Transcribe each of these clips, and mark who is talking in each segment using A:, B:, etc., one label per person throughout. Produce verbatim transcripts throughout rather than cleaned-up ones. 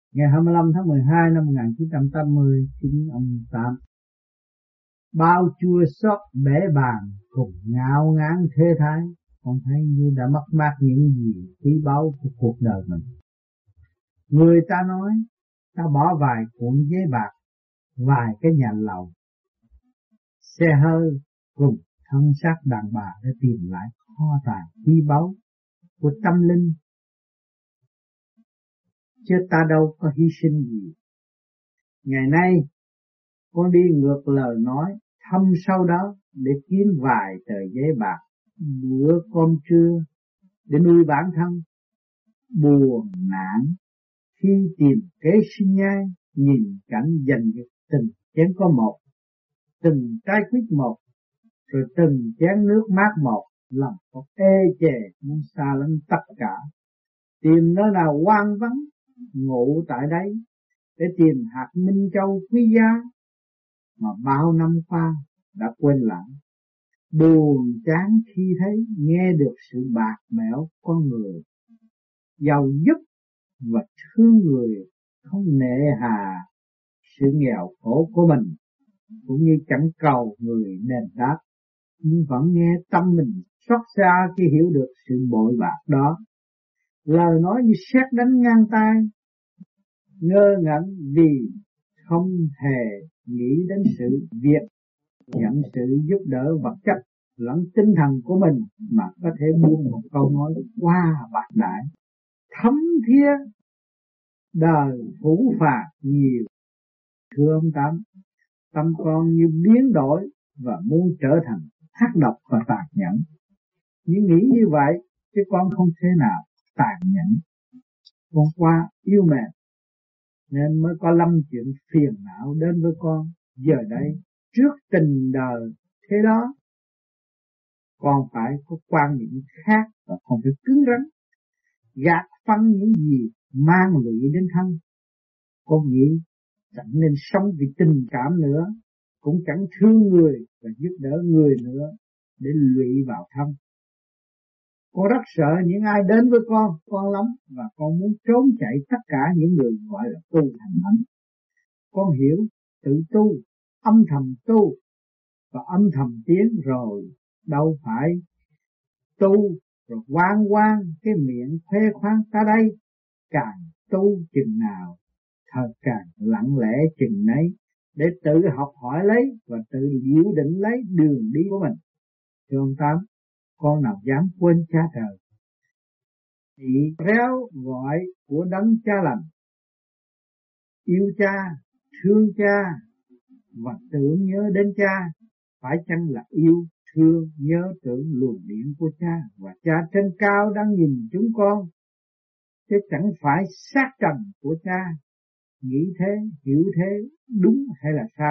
A: Ngày hai mươi lăm tháng mười hai năm một nghìn chín trăm tám mươi, chính ông Tám bao chua xót bể bàn cùng ngạo ngán thế thái, con thấy như đã mất mát những gì quý báu của cuộc đời mình. Người ta nói ta bỏ vài cuộn giấy bạc, vài cái nhà lầu, xe hơi cùng thân xác đàn bà để tìm lại kho tàng quý báu của tâm linh, chứ ta đâu có hy sinh gì. Ngày nay con đi ngược lời nói thâm sâu đó để kiếm vài tờ giấy bạc, bữa cơm trưa để nuôi bản thân. Buồn nản khi tìm kế sinh nhai, nhìn cảnh giành giật từng chén có một, từng trái quýt một, rồi từng chén nước mát một, lòng có ê chề muốn xa lánh tất cả, tìm nơi nào hoang vắng ngủ tại đây để tìm hạt minh châu quý giá mà bao năm qua đã quên lãng. Buồn chán khi thấy nghe được sự bạc bẽo con người, giàu giúp và thương người không nể hà sự nghèo khổ của mình, cũng như chẳng cầu người đền đáp, nhưng vẫn nghe tâm mình xót xa khi hiểu được sự bội bạc đó. Lời nói như sét đánh ngang tai, ngơ ngẩn vì không hề nghĩ đến sự việc nhận sự giúp đỡ vật chất lẫn tinh thần của mình mà có thể buông một câu nói qua bạc đại thấm thía đời phủ phạt nhiều. Thưa ông Tám, tâm con như biến đổi và muốn trở thành ác độc và tàn nhẫn. Nhưng nghĩ như vậy chứ con không thể nào tàn nhẫn. Con qua yêu mẹ nên mới có lâm chuyện phiền não đến với con. Giờ đây trước tình đời thế đó, con phải có quan niệm khác và không phải cứng rắn, gạt phăng những gì mang lụy đến thân. Con nghĩ chẳng nên sống vì tình cảm nữa, cũng chẳng thương người và giúp đỡ người nữa để lụy vào thân. Con rất sợ những ai đến với con, con lắm, và con muốn trốn chạy tất cả những người gọi là tu thành thánh. Con hiểu tự tu, âm thầm tu và âm thầm tiến rồi, đâu phải tu rồi quang quang cái miệng khoe khoang ta đây. Càng tu chừng nào, thật càng lặng lẽ chừng nấy, để tự học hỏi lấy và tự diệu định lấy đường đi của mình. Thưa ông Tám, con nào dám quên cha trời, bị réo gọi của đấng cha lành, yêu cha, thương cha và tưởng nhớ đến cha, phải chăng là yêu, thương, nhớ tưởng luồng điển của cha, và cha trên cao đang nhìn chúng con, chứ chẳng phải xác trần của cha. Nghĩ thế, hiểu thế, đúng hay là sai?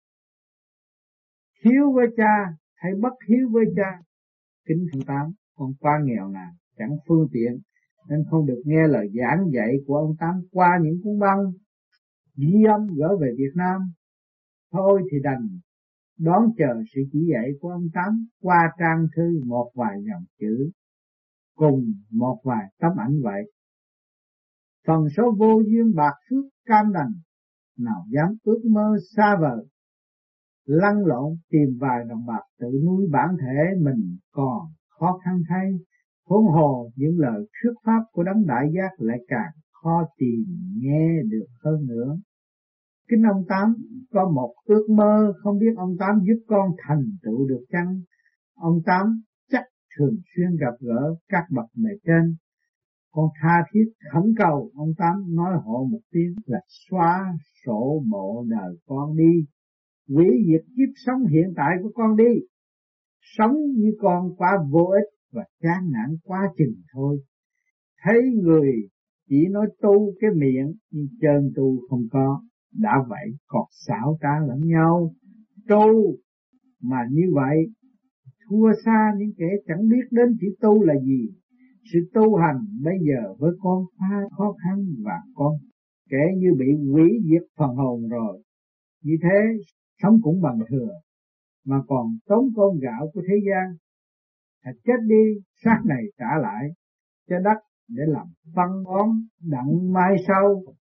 A: Hiếu với cha hay bất hiếu với cha? Kính thưa Tám, con quá nghèo nàn, chẳng phương tiện nên không được nghe lời giảng dạy của ông Tám qua những cuốn băng ghi âm gửi về Việt Nam. Thôi thì đành đón chờ sự chỉ dạy của ông Tám qua trang thư một vài dòng chữ cùng một vài tấm ảnh vậy. Phần số vô duyên bạc phước cam đành, nào dám ước mơ xa vời, lăn lộn tìm vài đồng bạc tự nuôi bản thể mình còn khó khăn thay. Huống hồ những lời thuyết pháp của đấng đại giác lại càng khó tìm nghe được hơn nữa. Kính ông Tám, có một ước mơ không biết ông Tám giúp con thành tựu được chăng? Ông Tám chắc thường xuyên gặp gỡ các bậc bề trên. Con tha thiết khẩn cầu ông Tám nói hộ một tiếng là xóa sổ bộ đời con đi, hủy diệt kiếp sống hiện tại của con đi. Sống như con quá vô ích và chán nản quá chừng thôi. Thấy người chỉ nói tu cái miệng nhưng chân tu không có, đã vậy còn xảo trá lẫn nhau. Tu mà như vậy thua xa những kẻ chẳng biết đến chữ tu là gì. Sự tu hành bây giờ với con quá khó khăn và con kể như bị hủy diệt phần hồn rồi. Như thế sống cũng bằng thừa mà còn tốn cơm gạo của thế gian. Thật chết đi, xác này trả lại cho đất để làm phân bón đặng mai sau.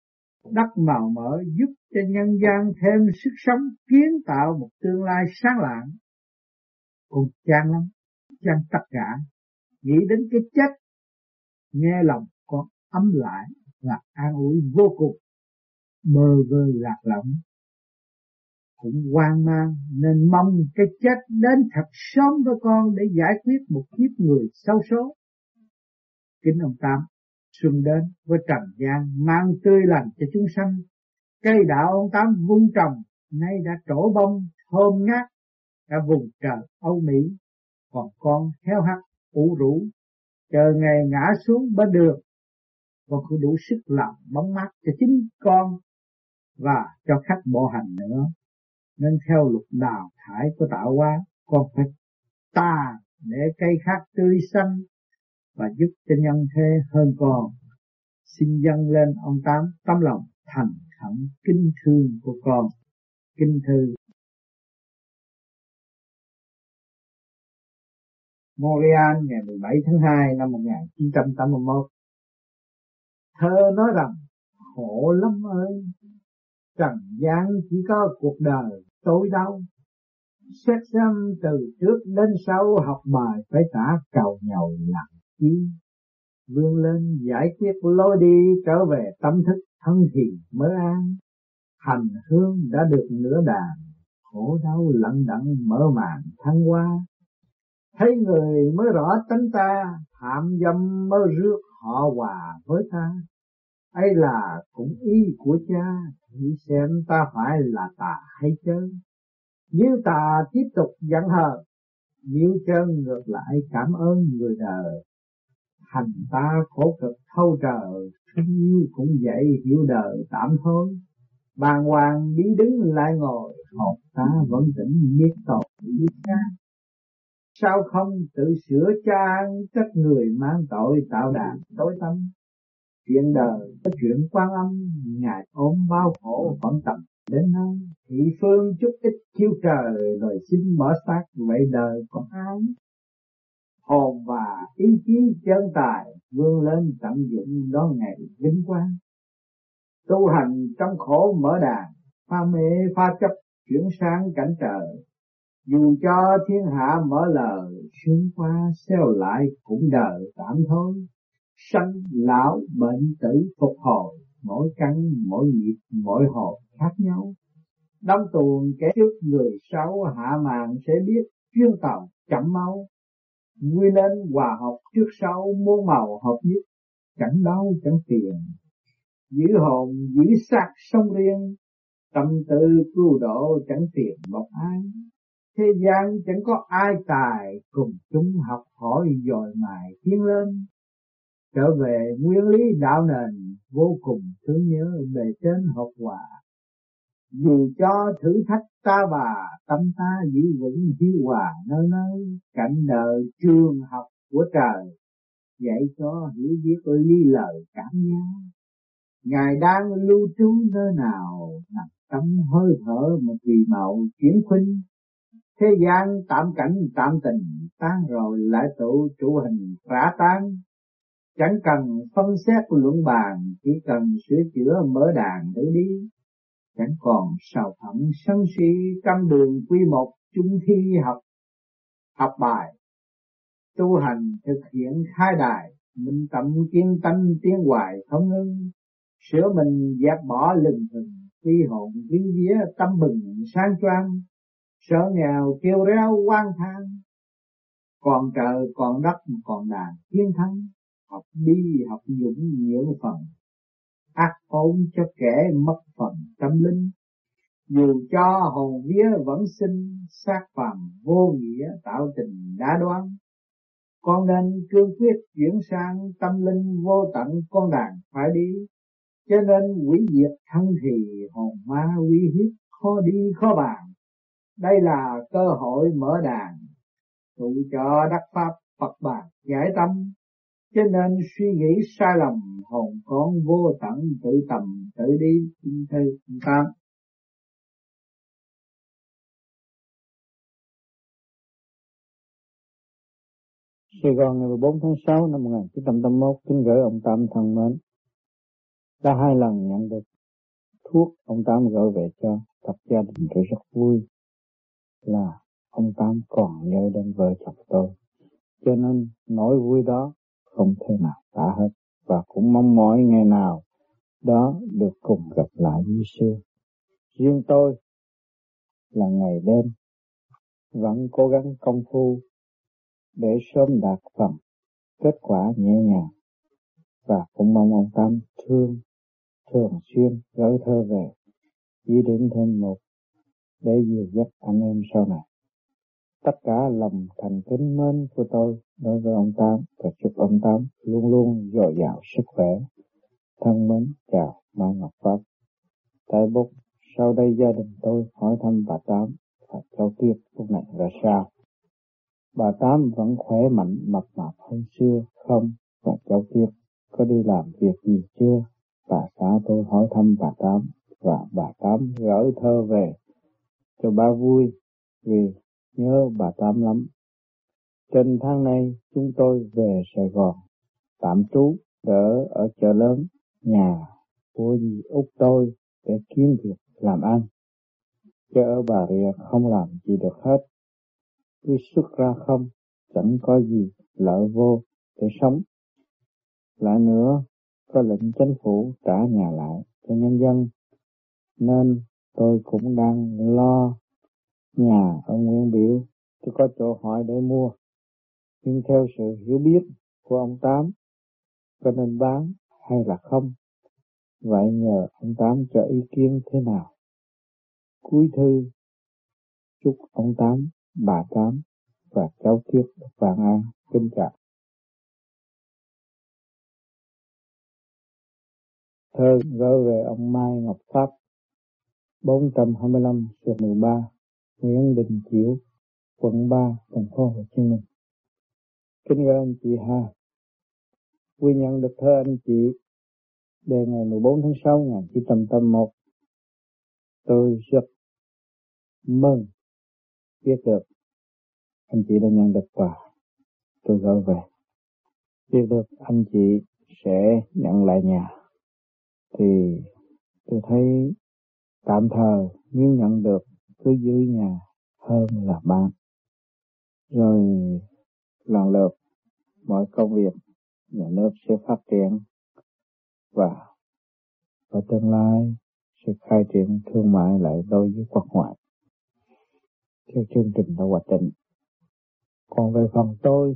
A: đất màu mỡ giúp cho nhân gian thêm sức sống, kiến tạo một tương lai sáng lạng. Con chán lắm, chán tất cả, nghĩ đến cái chết, nghe lòng con ấm lại và an ủi vô cùng. Bơ vơ lạc lõng, cũng hoang mang nên mong cái chết đến thật sớm với con để giải quyết một kiếp người xấu số. Kính ông Tám, xuân đến với trần gian mang tươi lành cho chúng sanh. Cây đạo ông Tám vun trồng nay đã trổ bông thơm ngát cả vùng trời Âu Mỹ, còn con heo hắt ủ rũ chờ ngày ngã xuống bên đường. Con không đủ sức làm bóng mát cho chính con và cho khách bộ hành nữa, nên theo luật đào thải của tạo hóa, con phải ta để cây khác tươi xanh và giúp cho nhân thế hơn con. Xin dâng lên ông Tám tấm lòng thành khẩn kính thương của con. Kinh thư Montreal ngày mười bảy tháng hai năm một nghìn chín trăm tám mươi mốt. Thơ nói rằng khổ lắm ơi, trần gian chỉ có cuộc đời tối đau. Xét xem từ trước đến sau, học bài phải trả cầu nhầu làm chi. Vươn lên giải quyết lối đi, trở về tâm thức thân thì mới an. Hành hương đã được nửa đàn, khổ đau lặng đặng mở màn thăng hoa. Thấy người mới rõ tánh ta, phạm dâm mới rước họ hòa với ta. Ấy là cũng ý của cha, thử xem ta phải là tà hay chớ. Nếu tà tiếp tục giận hờn, nếu chân ngược lại cảm ơn người đời. Hành ta khổ cực thâu trời, thương yêu cũng vậy hiểu đời tạm thôi. Bàng hoàng đi đứng lại ngồi, hồn ta vẫn tỉnh biết tội biết cha. Sao không tự sửa cha, trách người mang tội tạo đàn tối tâm. Chuyện đời có chuyện Quan Âm, Ngài ôm bao khổ vẫn tầm đến nơi. Thị phương chút ít chiếu trời, rồi xin mở xác vậy đời có ai. Hồn và ý chí chân tài, vươn lên tận dụng đón ngày vinh quang. Tu hành trong khổ mở đàn, pha mê pha chấp chuyển sang cảnh trời. Dù cho thiên hạ mở lời, xuyên qua xeo lại cũng đời tạm thôi. Sanh lão bệnh tử phục hồi, mỗi căn mỗi nghiệp mỗi hồi khác nhau. Đóng tuồng kẻ trước người sau, hạ màn sẽ biết chuyên tàu chậm mau. Quy lên hòa hợp trước sau, muôn màu hợp nhất, chẳng đau chẳng phiền. Giữ hồn giữ xác sông riêng, tâm tư cứu độ chẳng phiền một ai. Thế gian chẳng có ai tài, cùng chúng học hỏi dồi mài tiến lên. Trở về nguyên lý đạo nền, vô cùng thương nhớ bề trên hợp hòa. Dù cho thử thách ta bà, tâm ta giữ vững hiếu hòa nơi nơi. Cảnh đời trường học của trời, dạy cho hiểu biết ly lời cảm nhau. Ngài đang lưu trú nơi nào, nằm tâm hơi thở một vì màu chuyển khuynh. Thế gian tạm cảnh tạm tình, tan rồi lại tụ trụ hình rã tan. Chẳng cần phân xét luận bàn, chỉ cần sửa chữa mở đàn để đi. Chẳng còn sầu thẩm sân si, trăm đường quy một chung thi học. Học bài, tu hành thực hiện khai đài, minh tâm kiên tâm tiến hoài không ngưng. Sửa mình dẹp bỏ lừng thừng, quy hồn vía vía tâm bừng sáng choang. Sợ nghèo kêu reo oan than, còn trời còn đất còn đàn thiên thắng. Học đi học dũng nhiều phần, ác ôn cho kẻ mất phần tâm linh. Dù cho hồn vía vẫn sinh, xác phàm vô nghĩa tạo tình đã đoán. Con nên cương quyết chuyển sang tâm linh vô tận con đàn phải đi. Cho nên hủy diệt thân thì hồn ma uy hiếp khó đi khó bàn. Đây là cơ hội mở đàn, tụ cho đắc pháp Phật bàn giải tâm. Cho nên suy nghĩ sai lầm, hồn con vô tận tự tầm tự đi. Kinh thư tám.
B: Sài Gòn ngày mười bốn tháng sáu năm một nghìn chín trăm tám mươi mốt, kính gửi ông Tám thân mến. Đã hai lần nhận được thuốc ông Tám gửi về cho tập gia đình tôi rất vui là ông Tám còn nhớ đến vợ chồng tôi, cho nên nỗi vui đó không thể nào tả hết, và cũng mong mỏi ngày nào đó được cùng gặp lại như xưa. Riêng tôi là ngày đêm vẫn cố gắng công phu để sớm đạt phần kết quả nhẹ nhàng, và cũng mong ông Tám thương thường xuyên gửi thơ về chỉ điểm thêm một để dìu dắt anh em sau này. Tất cả lòng thành kính mến của tôi đối với ông Tám, và chúc ông Tám luôn luôn dồi dào sức khỏe. Thân mến chào Mai Ngọc Pháp. Tại Búc, sau đây gia đình tôi hỏi thăm bà Tám và cháu Tuyết lúc này ra sao. Bà Tám vẫn khỏe mạnh mập mạp hơn xưa không? Và cháu Tuyết có đi làm việc gì chưa? Bà xã tôi hỏi thăm bà Tám, và bà Tám gửi thơ về cho bà vui vì nhớ bà Tám lắm. Trên tháng này chúng tôi về Sài Gòn tạm trú đỡ ở chợ lớn, nhà của dì Út tôi để kiếm việc làm ăn. Chứ ở Bà Rịa không làm gì được hết, cứ xuất ra không, chẳng có gì lợi vô để sống. Lại nữa, có lệnh chính phủ trả nhà lại cho nhân dân, nên tôi cũng đang lo nhà ở Nguyễn Biểu, chứ có chỗ hỏi để mua. Nhưng theo sự hiểu biết của ông Tám, có nên bán hay là không? Vậy nhờ ông Tám cho ý kiến thế nào? Cuối thư chúc ông Tám, bà Tám và cháu Tuyết vạn an. Kính chào. Thơ gửi về ông Mai Ngọc Pháp, bốn trăm hai mươi lăm mười ba, Nguyễn Đình Chiểu, quận ba, thành phố Hồ Chí Minh. Kính gửi anh chị ha. Vui nhận được thơ anh chị đề ngày mười bốn tháng sáu năm một nghìn chín trăm tám mươi mốt. Tôi rất mừng biết được anh chị đã nhận được quà tôi gửi về. Biết được anh chị sẽ nhận lại nhà thì tôi thấy tạm thời nếu nhận được cứ giữ nhà hơn là bán. Rồi lần lượt mọi công việc nhà nước sẽ phát triển, và ở tương lai sẽ khai triển thương mại lại đối với quốc ngoại theo chương trình đã hoạch định. Còn về phần tôi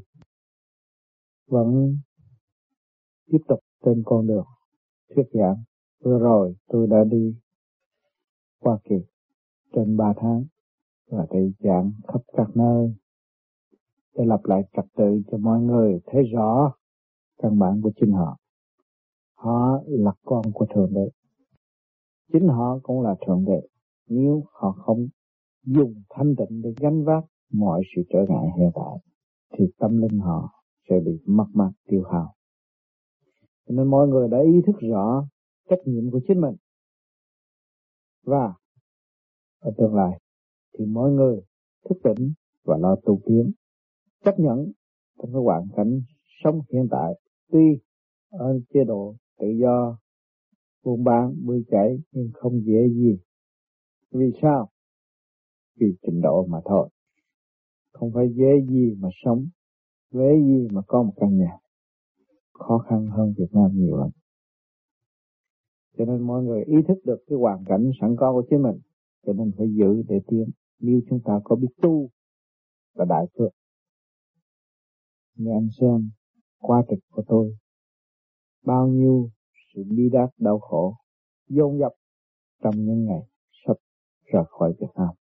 B: vẫn tiếp tục trên con đường thuyết giảng. Vừa rồi tôi đã đi Hoa Kỳ trên ba tháng và để giảng khắp các nơi để lập lại trật tự cho mọi người thấy rõ căn bản của chính họ. Họ là con của Thượng Đế, chính họ cũng là Thượng Đế. Nếu họ không dùng thanh tịnh để gánh vác mọi sự trở ngại hiện tại thì tâm linh họ sẽ bị mất mát tiêu hao. Cho nên mọi người đã ý thức rõ trách nhiệm của chính mình, và ở tương lai thì mỗi người thức tỉnh và lo tu tiến, chấp nhận trong cái hoàn cảnh sống hiện tại. Tuy ở chế độ tự do buôn bán bươn chải nhưng không dễ gì. Vì sao? Vì trình độ mà thôi. Không phải dễ gì mà sống, dễ gì mà có một căn nhà. Khó khăn hơn Việt Nam nhiều lắm. Cho nên mọi người ý thức được cái hoàn cảnh sẵn có của chính mình, cho nên phải giữ để tiến. Nếu chúng ta có biết tu là đại phước. Như anh xem qua trực của tôi, bao nhiêu sự bi đát đau khổ dồn dập trong những ngày sắp rời khỏi Việt Nam.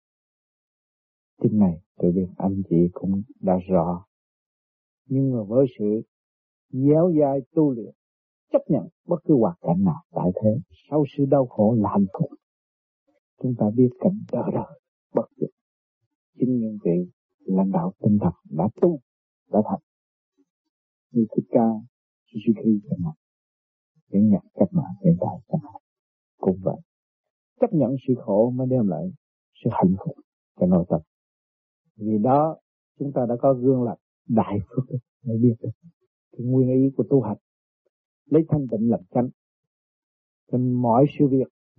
B: Tin này tôi biết anh chị cũng đã rõ. Nhưng mà với sự dẻo dai tu luyện, chấp nhận bất cứ hoàn cảnh nào tại thế, sau sự đau khổ là hạnh phúc. Chúng ta biết cảnh đỡ đời bất diệt. Chính những vị lãnh đạo tinh thần đã tu, đã thành. Như Thích Ca, Suzuki chẳng hạn, những nhà cách mạng hiện tại chẳng hạn. Cũng vậy. Chấp nhận sự khổ mới đem lại sự hạnh phúc cho nội tâm. Vì đó chúng ta đã có gương lành đại phước đức mới biết được cái nguyên ý của tu hành, lấy thanh tịnh làm chánh. Nên mọi sự việc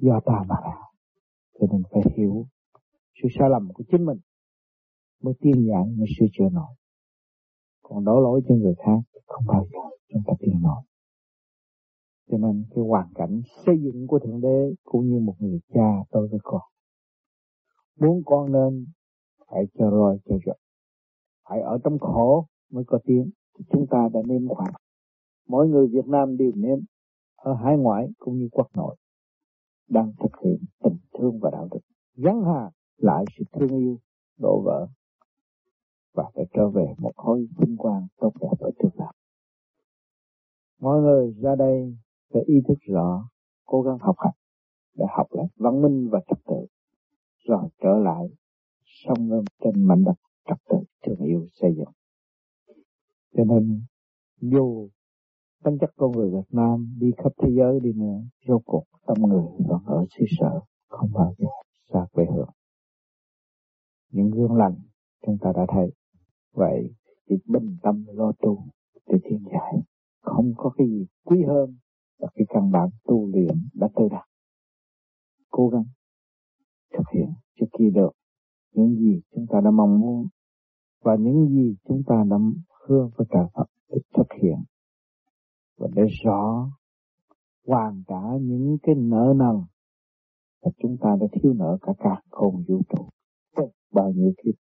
B: do ta mà ra. Cho nên phải hiểu sự sai lầm của chính mình mới tiên giải, mới sửa chữa nổi. Còn đổ lỗi cho người khác không bao giờ chúng ta tiên nổi. Cho nên cái hoàn cảnh xây dựng của Thượng Đế cũng như một người cha đối với con. Muốn con nên phải cho roi cho roi, phải ở trong khổ mới có tiếng. Chúng ta đã nếm qua. Mỗi người Việt Nam đều nếm, ở hải ngoại cũng như quốc nội, đang thực hiện tình thương và đạo đức, gắn hà lại sự thương yêu đổ vỡ và phải trở về một khối vinh quang tốt đẹp ở trước mặt. Mọi người ra đây phải ý thức rõ, cố gắng học hành để học lại văn minh và trật tự, rồi trở lại sông ươm trên mảnh đất trật tự thương yêu xây dựng. Cho nên dù tính chất con người Việt Nam đi khắp thế giới đi nữa, rốt cuộc tâm người vẫn ở xứ sở, không bao giờ xa quê hương. Những gương lành chúng ta đã thấy. Vậy thì bình tâm lo tu để thiên giải, không có cái gì quý hơn là cái căn bản tu luyện đã tự đạt. Cố gắng thực hiện trước khi được những gì chúng ta đã mong muốn và những gì chúng ta đã hứa với trời Phật để thực hiện, và để rõ hoàn trả những cái nợ nần mà chúng ta đã thiếu nợ cả cả không vũ trụ bao nhiêu kiếp.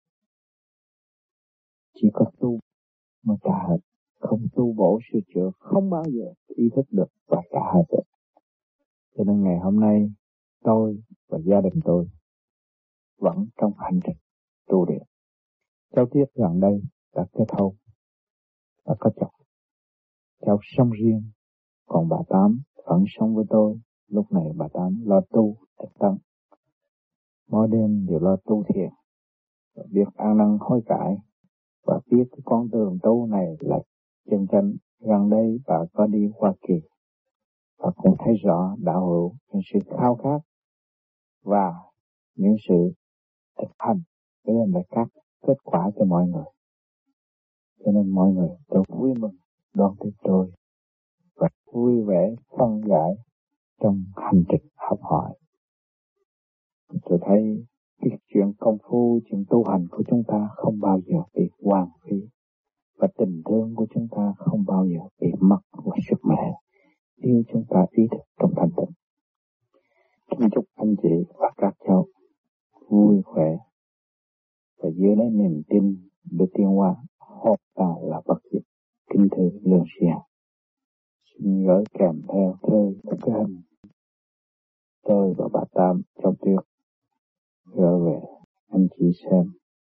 B: Chỉ có tu mới trả hết, không tu bổ sửa chữa không bao giờ ý thức được và trả hết được. Cho nên ngày hôm nay tôi và gia đình tôi vẫn trong hành trình tu luyện. Cháu Tiết gần đây đã kết hôn, đã có chồng, cháu sống riêng, còn bà Tám vẫn sống với tôi. Lúc này bà Tám lo tu thực tâm, mỗi đêm đều lo tu thiền, biết ăn năn hối cải và biết cái con đường tu này là chân chánh. Gần đây bà có đi Hoa Kỳ và cũng thấy rõ đạo hữu những sự khao khát và những sự thực hành để đem lại các kết quả cho mọi người. Cho nên mọi người tôi vui mừng đón tiếp tôi và vui vẻ phân giải trong hành trình học hỏi. Tôi thấy cái chuyện công phu, chuyện tu hành của chúng ta không bao giờ bị hoang phí, và tình thương của chúng ta không bao giờ bị mất và sụp mẻ nếu chúng ta ý thức trong thanh tịnh. Kính chúc anh chị và các cháu vui khỏe và giữ lấy niềm tin để tiến hóa. Hồn ta là bất diệt. Kính thưa Lương Xuyên, xin gửi kèm theo thơ cái hình tôi và bà Tam trong Tuyết gửi về anh chị xem.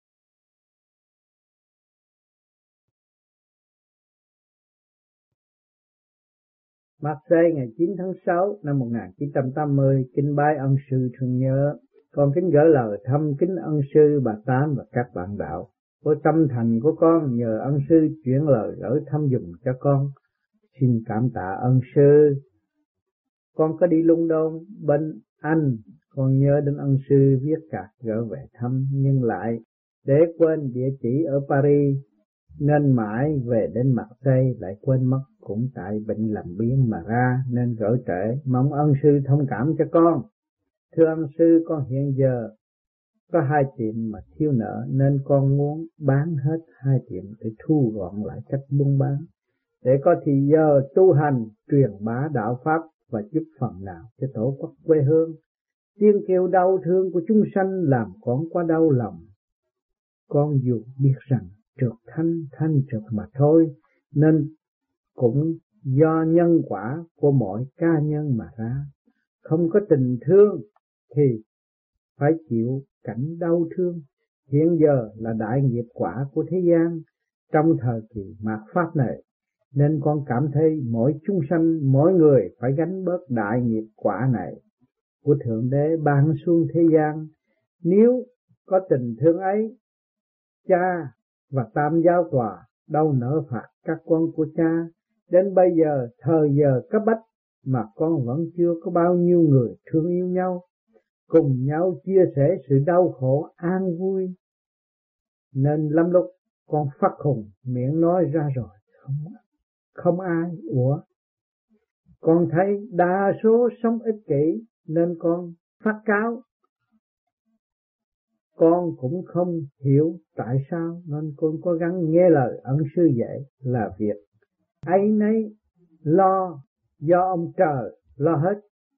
A: Marseille ngày chín tháng sáu năm một nghìn chín trăm tám mươi, kính bái ân sư thương nhớ. Con kính gửi lời thăm kính ân sư bà Tám và các bạn đạo. Với tâm thành của con nhờ ân sư chuyển lời gửi thăm dùm cho con. Xin cảm tạ ân sư. Con có đi London bên Anh, con nhớ đến ân sư viết card gửi về thăm, nhưng lại để quên địa chỉ ở Paris, nên mãi về đến Marseille lại quên mất, cũng tại bệnh làm biếng mà ra nên gửi trễ. Mong ân sư thông cảm cho con. Thưa ân sư, con hiện giờ có hai tiệm mà thiếu nợ, nên con muốn bán hết hai tiệm để thu gọn lại cách buôn bán, để có thì giờ tu hành truyền bá đạo pháp và giúp phần nào cho tổ quốc quê hương. Tiếng kêu đau thương của chúng sanh làm con quá đau lòng. Con dù biết rằng trượt thanh thanh trượt mà thôi, nên cũng do nhân quả của mỗi cá nhân mà ra. Không có tình thương thì phải chịu cảnh đau thương. Hiện giờ là đại nghiệp quả của thế gian trong thời kỳ mạt pháp này, nên con cảm thấy mỗi chúng sanh, mỗi người phải gánh bớt đại nghiệp quả này của Thượng Đế ban xuống thế gian. Nếu có tình thương ấy, cha và Tam Giáo Tòa đâu nỡ phạt các con của cha. Đến bây giờ thời giờ cấp bách mà con vẫn chưa có bao nhiêu người thương yêu nhau, cùng nhau chia sẻ sự đau khổ an vui, nên lắm lúc con phát khùng miệng nói ra rồi không không ai. Ủa, con thấy đa số sống ích kỷ, nên con phát cáo. Con cũng không hiểu tại sao nên con cố gắng nghe lời ân sư dạy là việc ấy nấy lo do ông trời lo hết.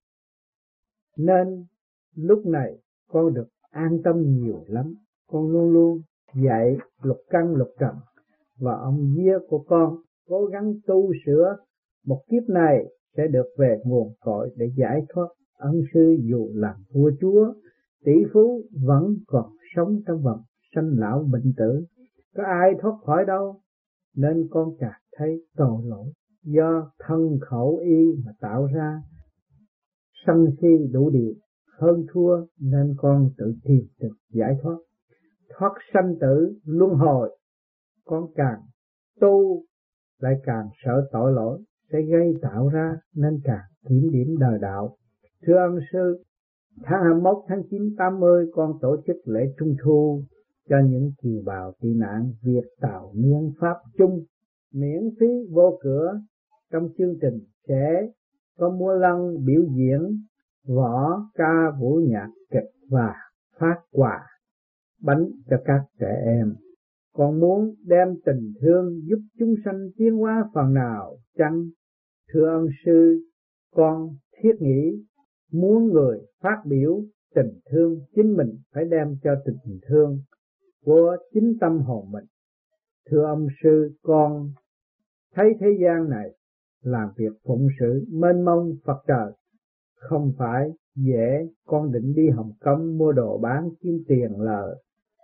A: Nên lúc này con được an tâm nhiều lắm. Con luôn luôn dạy lục căn lục trần và ông vía của con cố gắng tu sửa một kiếp này sẽ được về nguồn cội để giải thoát. Ân sư dù làm vua chúa, tỷ phú vẫn còn sống trong vòng sanh lão bệnh tử, có ai thoát khỏi đâu. Nên con càng thấy tội lỗi do thân khẩu ý mà tạo ra, sân si đủ điều hơn thua, nên con tự tìm được giải thoát, thoát sanh tử luân hồi. Con càng tu lại càng sợ tội lỗi sẽ gây tạo ra, nên càng kiểm điểm đời đạo. Thưa ân sư, tháng hai mươi mốt tháng chín tám mươi con tổ chức lễ trung thu cho những kiều bào tị nạn Việt Tàu Miên Pháp chung, miễn phí vô cửa. Trong chương trình sẽ có múa lân, biểu diễn, võ, ca, vũ nhạc, kịch và phát quà bánh cho các trẻ em. Con muốn đem tình thương giúp chúng sanh tiến hóa phần nào chăng? Thưa ân sư, con thiết nghĩ muốn người phát biểu tình thương, chính mình phải đem cho tình thương của chính tâm hồn mình. Thưa ông sư, con thấy thế gian này làm việc phụng sự mênh mông Phật trời không phải dễ. Con định đi Hồng Kông mua đồ bán kiếm tiền lời.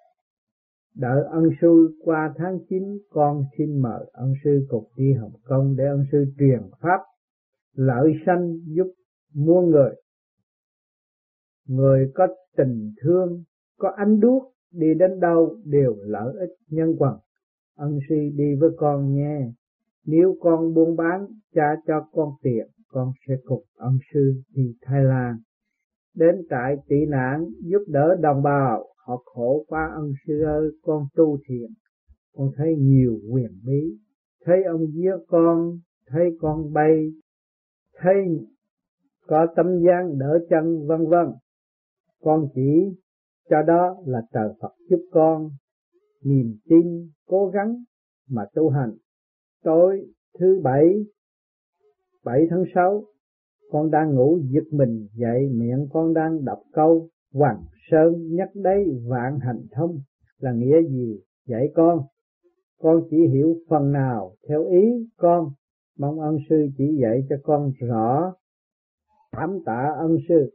A: Đợi ân sư qua tháng chín, con xin mời ân sư cùng đi Hồng Kông để ân sư truyền pháp lợi sanh giúp muôn người. Người có tình thương, có ánh đuốc, đi đến đâu đều lợi ích nhân quần. Ân sư đi với con nghe. Nếu con buôn bán, cha cho con tiền, con sẽ cùng ân sư đi Thái Lan. Đến trại tị nạn giúp đỡ đồng bào, họ khổ quá ân sư ơi, con tu thiền. Con thấy nhiều quyền bí, thấy ông vía con, thấy con bay, thấy có tấm dáng đỡ chân vân vân. Con chỉ cho đó là trời Phật giúp con niềm tin, cố gắng mà tu hành. Tối thứ bảy, bảy tháng sáu, con đang ngủ giật mình dậy, miệng con đang đọc câu Hoàng Sơn nhắc đấy vạn hành thông là nghĩa gì dạy con? Con chỉ hiểu phần nào theo ý con, mong ân sư chỉ dạy cho con rõ. Cảm tạ ân sư.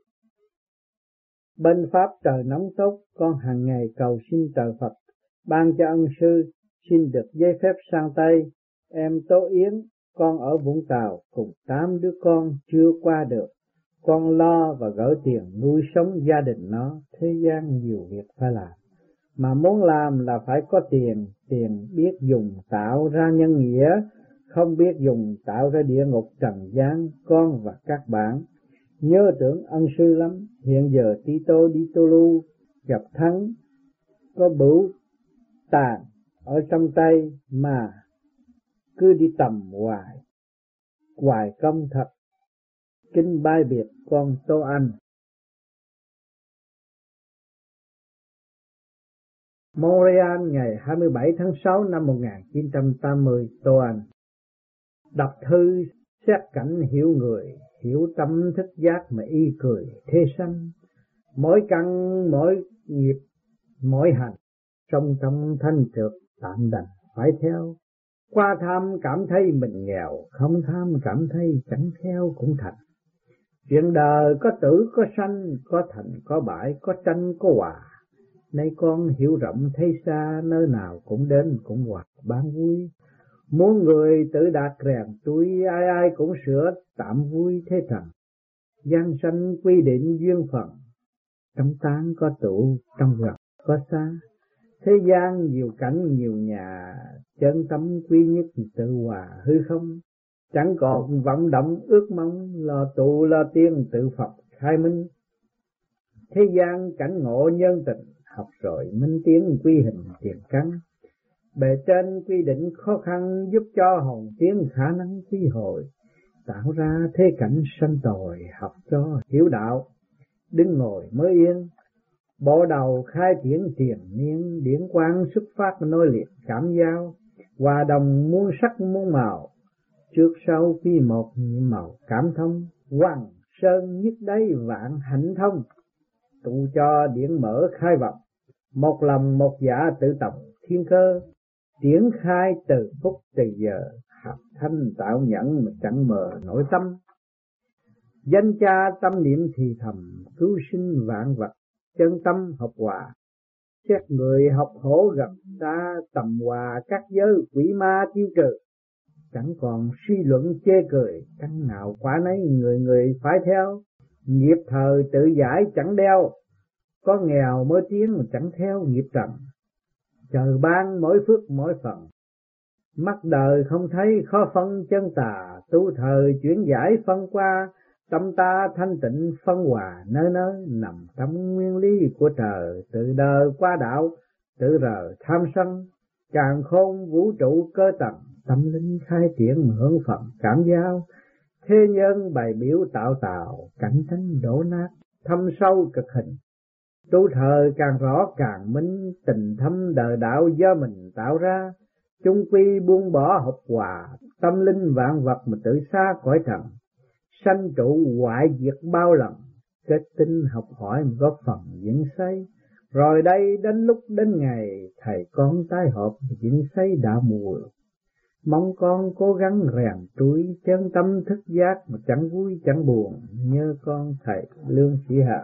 A: Bên Pháp trời nóng tốt, con hàng ngày cầu xin trời Phật ban cho ân sư xin được giấy phép sang Tây. Em Tố Yến, con ở Vũng Tàu cùng tám đứa con chưa qua được. Con lo và gửi tiền nuôi sống gia đình nó. Thế gian nhiều việc phải làm, mà muốn làm là phải có tiền. Tiền biết dùng tạo ra nhân nghĩa, không biết dùng tạo ra địa ngục trần gian. Con và các bạn nhớ tưởng ân sư lắm. Hiện giờ Tito đi Tô Lu gặp Thắng có bửu tàn ở trong tay mà cứ đi tầm hoài, hoài công thật. Kính bái biệt con Tô Anh. Montreal ngày hai mươi bảy tháng sáu năm một nghìn chín trăm tám mươi. Tô Anh. Đọc thư xét cảnh hiểu người, hiểu tâm thức giác mà y cười thế sanh. Mỗi căn mỗi nghiệp mỗi hành, song trong thanh trượt tạm đành phải theo. Qua tham cảm thấy mình nghèo, không tham cảm thấy chẳng theo cũng thành. Chuyện đời có tử có sanh, có thành có bại, có tranh có hòa. Nay con hiểu rộng thấy xa, nơi nào cũng đến cũng hòa ban vui. Muốn người tự đạt rèn túi, ai ai cũng sửa tạm vui thế trần. Giang sanh quy định duyên phận, trong tán có tụ, trong gần có xa. Thế gian nhiều cảnh nhiều nhà, chân tâm quy nhất tự hòa hư không. Chẳng còn vọng động ước mong, lo tụ lo tiên tự Phật khai minh. Thế gian cảnh ngộ nhân tình, học rồi minh tiến quy hình tiền căn. Bề trên quy định khó khăn, giúp cho hồn tiến khả năng quy hồi. Tạo ra thế cảnh sanh tồi, học cho hiểu đạo, đứng ngồi mới yên. Bộ đầu khai triển tiền niên, điển quang xuất phát nối liệt cảm giao, hòa đồng muôn sắc muôn màu, trước sau phi một nhiệm màu cảm thông, hoàng sơn nhất đáy vạn hạnh thông, tụ cho điển mở khai vọng, một lòng một dạ tự tổng thiên cơ, triển khai từ phút từ giờ, hợp thanh tạo nhẫn mà chẳng mờ nội tâm. Danh cha tâm niệm thì thầm, cứu sinh vạn vật, chân tâm học hòa, xét người học hổ gặp ta, tầm hòa các giới quỷ ma tiêu trừ, chẳng còn suy luận chê cười, căn nào quả nấy người người phải theo, nghiệp thời tự giải chẳng đeo, có nghèo mới tiến mà chẳng theo nghiệp trần, trời ban mỗi phước mỗi phần, mắt đời không thấy khó phân chân tà, tu thời chuyển giải phân qua, tâm ta thanh tịnh phân hòa nơi nơi, nằm trong nguyên lý của trời, tự đời qua đạo, tự rờ tham sân, càn khôn vũ trụ cơ tầng, tâm linh khai triển hưởng phận cảm giao, thế nhân bày biểu tạo tạo, cảnh tánh đổ nát, thâm sâu cực hình. Tu thời càng rõ càng minh, tình thâm đời đạo do mình tạo ra, chung quy buông bỏ học hòa, tâm linh vạn vật mà tự xa cõi trần, sanh trụ hoại diệt bao lần, kết tinh học hỏi góp phần diễn xây. Rồi đây đến lúc đến ngày, thầy con tái họp diễn xây đạo mùa, mong con cố gắng rèn trui, chân tâm thức giác mà chẳng vui chẳng buồn, nhớ con thầy Lương Sĩ Hạc.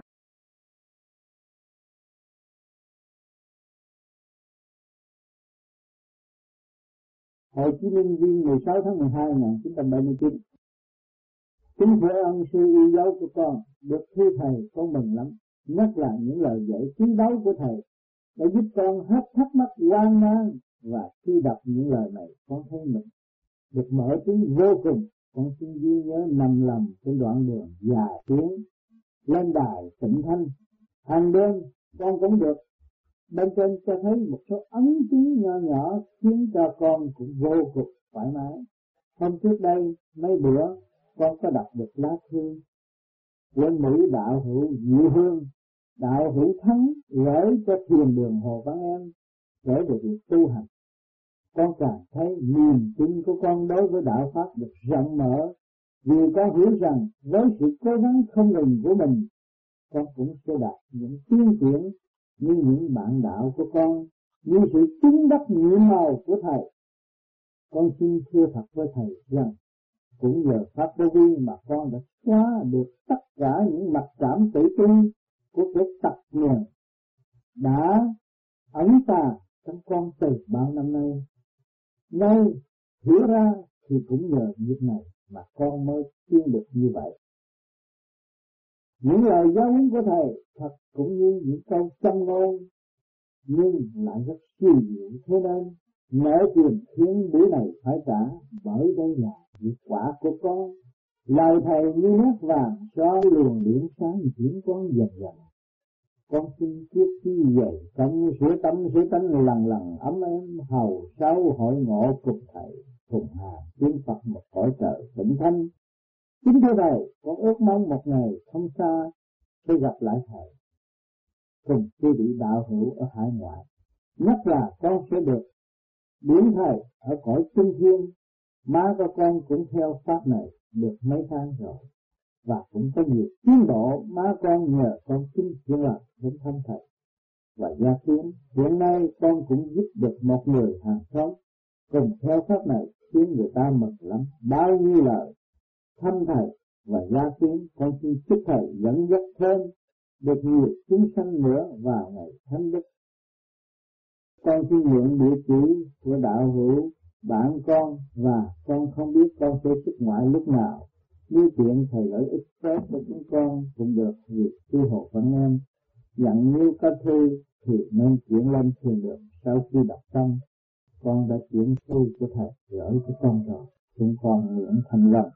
B: Hồ Chí Minh Viên mười sáu tháng mười hai năm một nghìn chín trăm bảy mươi chín. Kính thưa ân sư yêu dấu của con, được thưa thầy con mừng lắm, nhất là những lời dạy quý báu của thầy đã giúp con hết thắc mắc hoang mang, và khi đọc những lời này con thấy mình được mở trí vô cùng. Con xin ghi nhớ nằm lòng trên đoạn đường dài tiến lên đài Tịnh Thanh, hàng đêm con cũng được. Bên trên cho thấy một số ấn chứng nhỏ nhỏ khiến cho con cũng vô cùng thoải mái. Hôm trước đây mấy bữa con có đọc được lá thư quân Mỹ đạo hữu Diệu Hương, đạo hữu Thắng gửi cho thiền đường Hồ Văn Em kể về việc tu hành. Con càng thấy niềm tin của con đối với đạo pháp được rộng mở, vì con hiểu rằng với sự cố gắng không ngừng của mình, con cũng sẽ đạt những tiến triển như những bạn đạo của con, như sự chứng đắc nhiệm màu của thầy. Con xin thưa thật với thầy rằng cũng nhờ pháp vô vi mà con đã xóa được tất cả những mặc cảm tự ti của kẻ tặc nghèo đã ẩn tà trong con từ bao năm nay. Nay hiểu ra thì cũng nhờ việc này mà con mới tiến được như vậy. Những lời giáo huấn của thầy thật cũng như những câu châm ngôn, nhưng lại rất siêu diệu, thế nên nợ tiền khiến buổi này phải trả, bởi đây là việc quả của con. Lời thầy như nét vàng soi luồng điểm sáng chuyển con dần dần. Con xin kiếp chi dày công sửa tâm sửa tánh lần lần ấm em, hầu sau hội ngộ cùng thầy cùng hà tiến Phật một cõi trời tịnh thanh. Chính thưa thầy, con ước mong một ngày không xa sẽ gặp lại thầy cùng chư vị đạo hữu ở hải ngoại, nhất là con sẽ được biến thầy ở cõi tinh thiên. Má của con cũng theo pháp này được mấy tháng rồi, và cũng có nhiều tiến bộ. Má con nhờ con xin chuyện làm đến thăm thầy và gia tiến. Hiện nay con cũng giúp được một người hàng xóm cùng theo pháp này, khiến người ta mừng lắm. Bao nhiêu lời thăm thầy và gia tiến, con xin chúc thầy dẫn dắt thêm được nhiều chúng sanh nữa vào ngày thánh đức. Con xin nhận địa chỉ của đạo hữu bạn con, và con không biết con sẽ xuất ngoại lúc nào. Nếu tiện thầy gửi express cho chúng con cũng được, vì sư Hồ Văn Em nhận nếu có thư thì nên chuyển lên thiền đường. Sau khi đọc xong, con đã chuyển thư của thầy gửi cho con rồi, chúng con nguyện thành lòng.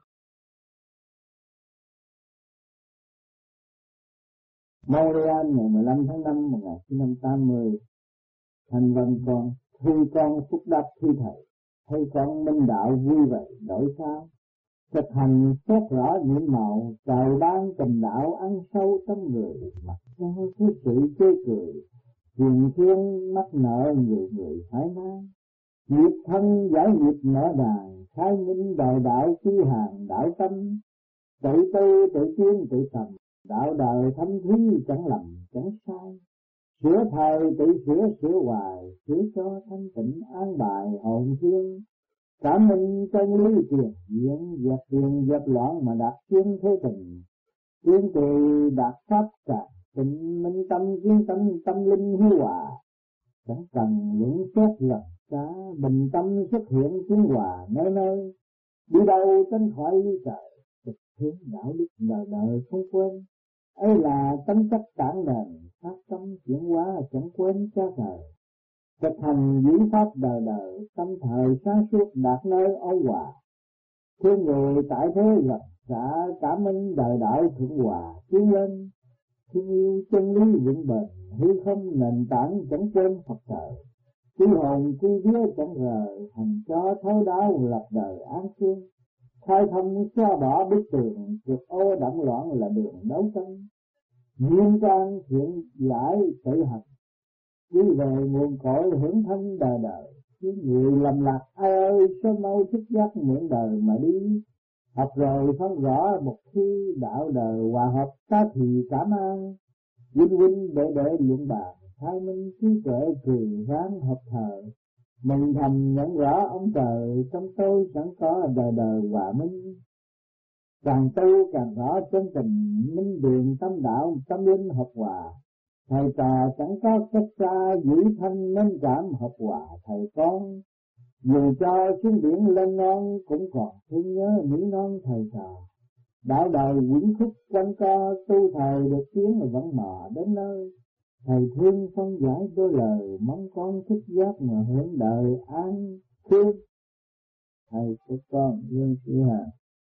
B: Montreal ngày mười lăm tháng năm năm một nghìn chín trăm tám mươi. Thành vân con, thư con phúc đáp thư thầy, thấy con minh đạo vui vậy đổi sao? Thực hành xét rõ những màu, trời ban tình đạo ăn sâu trong người, mặc cho cái sự chơi cười, hiền thiên mắc nợ người người phải mang. Nghiệp thân giải nghiệp mở đàn, khai minh đời đạo quy hàng đạo tâm. Tự tư tự tiến tự tầm, đạo đời thâm thúy chẳng lầm chẳng sai. Sửa thời tự sửa sửa hoài, sửa cho thanh tịnh an bài hồn thiên. Cảm minh chân lý tiền diện, dẹp tiền dẹp loạn mà đạt chuyên thế tình. Chuyên tùy đạt pháp cả, tịnh minh tâm kiến tâm tâm linh hiếu hòa. Chẳng cần luận xét lập xa, bình tâm xuất hiện tiến hòa nơi nơi. Đi đâu tránh khỏi lý trời, thực hướng đạo đức đời đời không quên. Ấy là tánh chất tản nền, phát tâm chuyển hóa chẳng quên cha trời. Thực hành dĩ pháp đời đời, tâm thời sáng suốt đạt nơi ôn hòa. Thương người tại thế lập xã, cảm minh đời đạo thượng hòa tiến lên. Thương yêu chân lý vững bền, hư không nền tảng chẳng quên Phật trời. Quy hồn quy vía chẳng rời, hành cho thấu đáo lập đời an phương. Khai thông xóa bỏ bức tường, trượt ô đậm loạn là đường đấu tranh. Nghiêm trang thiện giải tự hành, quy về nguồn cội hưởng thân đời đời. Khiến người lầm lạc ai ơi, sớm mau thức giác mượn đời mà đi. Học rồi phân rõ một khi đạo đời hòa hợp, ta thì cảm an. Vinh huynh để để luận bàn, khai minh trí tuệ cười ráng hợp thờ. Mừng thầm nhận rõ ông trời, trong tôi sẵn có đời đời hòa minh. Càng tu càng rõ chân tình, minh đường tâm đạo tâm linh hợp hòa. Thầy trò chẳng có cách xa, giữ thanh nên cảm hợp hòa thầy con. Dù cho xuống biển lên non, cũng còn thương nhớ nỉ non thầy trò. Đạo đời quyển khúc quanh co, tu thầy được tiếng vẫn mò đến nơi. Thầy thương phân giải đôi lời, mong con thức giác mà hưởng đời an thương. Thầy của con Dương Sĩ Hà.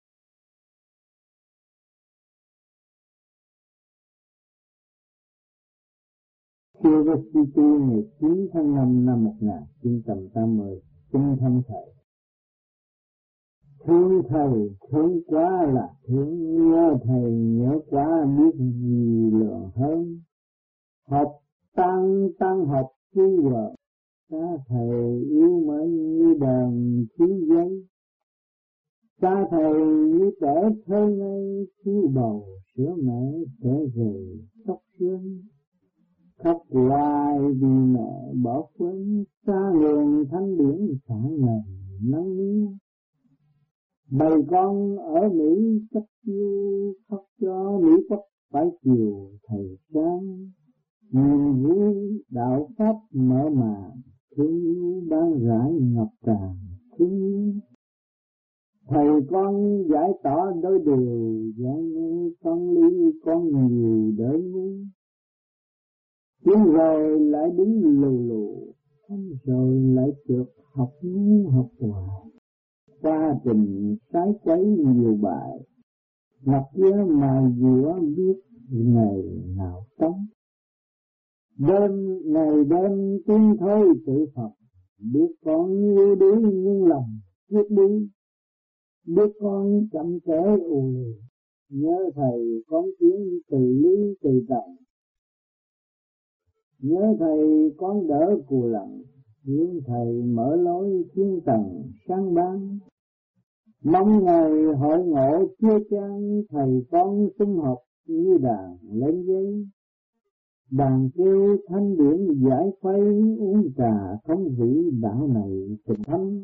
B: Silver City ngày chín tháng năm năm một nghìn chín trăm tám mươi, kinh thăm thầy. Thương thầy, thương quá là thương, nhớ thầy nhớ quá biết gì lượng hơn. Học tăng tăng học quý vợ, ta thầy yêu mến như đàn thiếu giấy. Ta thầy như trẻ thơ ngây, thiếu bầu sữa mẹ trẻ về tóc xương. Khóc hoài vì mẹ bỏ quên, xa nguồn thanh điển sáng ngời nắng mưa. Bầy con ở Mỹ chắc chiêu, khóc cho Mỹ Quốc phải chiều thầy sáng. Niềm vui đạo pháp mở màn, thương yêu ban rải ngập tràn thương yêu. Thầy con giải tỏ đôi điều, dạy nên con lý con nhiều đỡ ngu. Nhưng rồi lại đứng lù lù, không rồi lại trượt học ngu học hoài. Quá trình sái quấy nhiều bài, ngọc kia mà giữa biết ngày nào tống. Đêm ngày đêm tiếng thôi tự Phật, biết con yêu đuối nhưng lòng quyết đi. Biết con chậm trễ ù lì, nhớ thầy con tiếng từ lý từ tận. Nhớ thầy con đỡ cù lặng, hướng thầy mở lối thiên tầng sáng ban. Mong ngày hội ngộ chưa chan, thầy con sum họp như đàn lên dây. Đàn kêu thanh điển giải khuây, uống trà không vị đạo này tình thâm.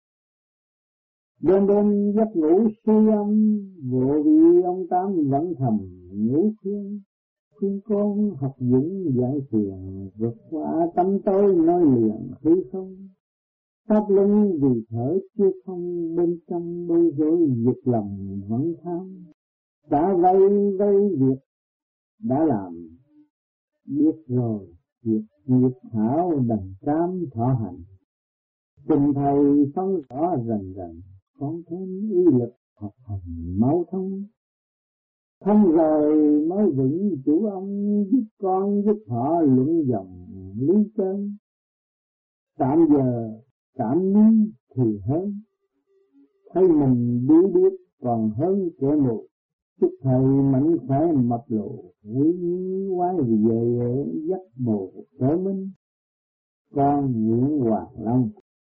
B: Đêm đêm giấc ngủ suy âm, vô vì ông Tám vẫn thầm nhủ khuyên. Khuyên con học dũng giải thiền, vượt qua tâm tối nói liền hư không. Pháp luân vì thở chưa không, bên trong bối rối giật lòng vẫn tham. Đã vây vây việc đã làm, biết rồi việc nghiệp hảo đành cám thọ hành. Tình thầy phân rõ rành rành, con thêm ý lực học hành máu thông. Thông rồi mới vững chủ ông, giúp con giúp họ luận dòng lý chân. Tạm giờ cảm lý thì hơn, thấy mình bí biết
C: còn hơn kẻ mù. Chúc thầy mạnh khỏe mập lộ, quý quái về giấc bồ trở minh. Con Nguyễn Hoàng Long.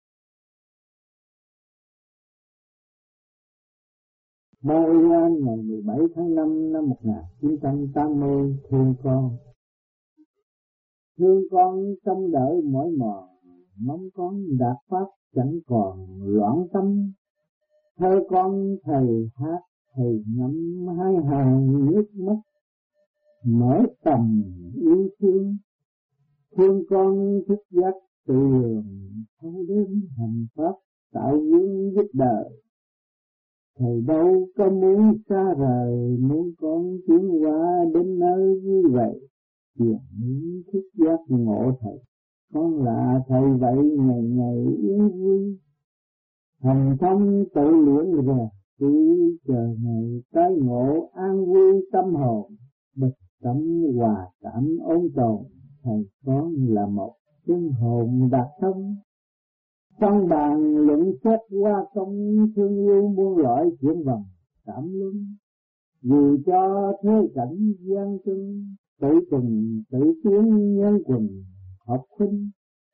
C: Montreal ngày mười bảy tháng năm năm một nghìn chín trăm tám mươi. Thương con, thương con trong đợi mỏi mòn, mong con đạt pháp chẳng còn loạn tâm. Thơ con thầy hát, thầy ngắm hai hàng nước mắt, mở tầm yêu thương. Thương con thức giấc tự lượng, thâu đêm hành pháp tạo duyên giúp đời. Thầy đâu có muốn xa rời, muốn con tiến qua đến nơi vui vẻ. Chuyệnนี้thức giấc ngộ thầy, con là thầy vậy ngày ngày yên vui. Hành thông tự luyện rèn tuy chờ ngày tái ngộ an vui tâm hồn. Bịch tâm hòa cảm ôn tồn, thầy con là một chân hồn đạt thông. Trong bàn luận xét qua công, thương yêu muôn loại chuyển vòng cảm luân. Dù cho thế cảnh gian truân, tự từng tự tiến nhân quần hợp khuynh.